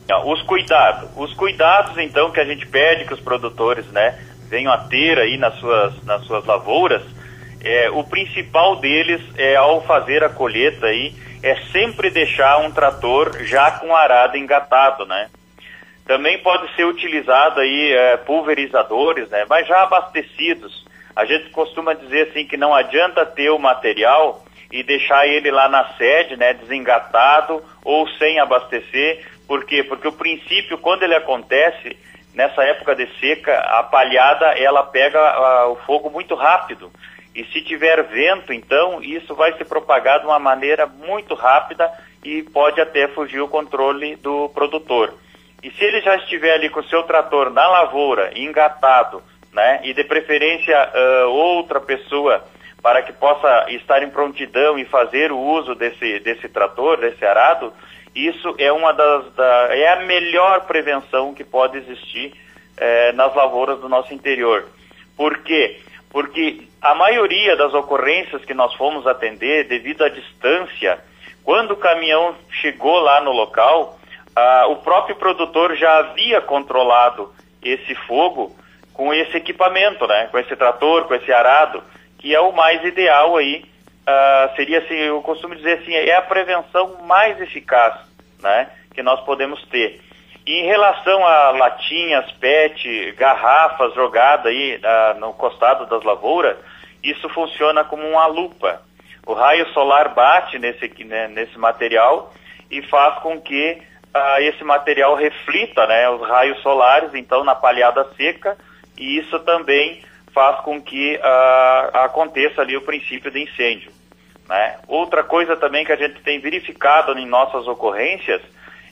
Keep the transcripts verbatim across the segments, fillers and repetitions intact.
Os cuidados, os cuidados então que a gente pede que os produtores, né, venham a ter aí nas suas, nas suas lavouras, é, o principal deles é, ao fazer a colheita aí, é sempre deixar um trator já com arado engatado, né? Também pode ser utilizado aí é, pulverizadores, né, mas já abastecidos. A gente costuma dizer assim que não adianta ter o material e deixar ele lá na sede, né, desengatado ou sem abastecer. Por quê? Porque o princípio, quando ele acontece, nessa época de seca, a palhada, ela pega uh, o fogo muito rápido. E se tiver vento, então, isso vai se propagar de uma maneira muito rápida e pode até fugir o controle do produtor. E se ele já estiver ali com o seu trator na lavoura, engatado, né, e de preferência uh, outra pessoa para que possa estar em prontidão e fazer o uso desse, desse trator, desse arado, isso é uma das da, é a melhor prevenção que pode existir eh, nas lavouras do nosso interior. Por quê? Porque a maioria das ocorrências que nós fomos atender, devido à distância, quando o caminhão chegou lá no local, ah, o próprio produtor já havia controlado esse fogo com esse equipamento, né? Com esse trator, com esse arado, que é o mais ideal aí. Uh, seria assim, eu costumo dizer assim, é a prevenção mais eficaz, né, que nós podemos ter. E em relação a latinhas, pet, garrafas jogadas aí uh, no costado das lavouras, isso funciona como uma lupa. O raio solar bate nesse, né, nesse material e faz com que uh, esse material reflita, né, os raios solares, então, na palhada seca, e isso também faz com que uh, aconteça ali o princípio de incêndio, né? Outra coisa também que a gente tem verificado em nossas ocorrências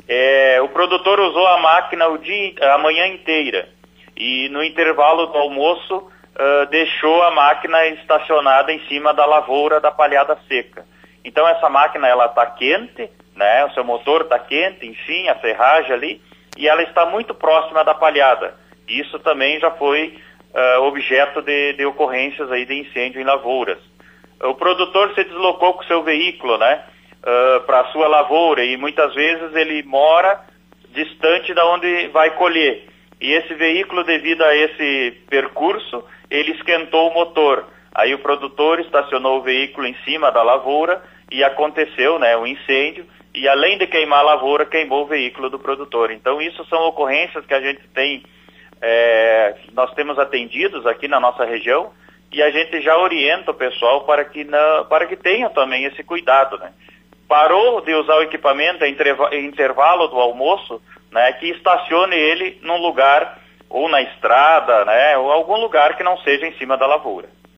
é o produtor usou a máquina o dia, a manhã inteira e no intervalo do almoço uh, deixou a máquina estacionada em cima da lavoura da palhada seca. Então essa máquina ela está quente, né? O seu motor está quente, enfim, a ferragem ali, e ela está muito próxima da palhada. Isso também já foi Uh, objeto de, de ocorrências aí de incêndio em lavouras. O produtor se deslocou com o seu veículo, né, uh, para a sua lavoura e muitas vezes ele mora distante da onde vai colher. E esse veículo, devido a esse percurso, ele esquentou o motor. Aí o produtor estacionou o veículo em cima da lavoura e aconteceu, né, um incêndio e além de queimar a lavoura, queimou o veículo do produtor. Então isso são ocorrências que a gente tem É, nós temos atendidos aqui na nossa região e a gente já orienta o pessoal para que, na, para que tenha também esse cuidado, né? Parou de usar o equipamento em intervalo do almoço, né, que estacione ele num lugar ou na estrada, né, ou algum lugar que não seja em cima da lavoura.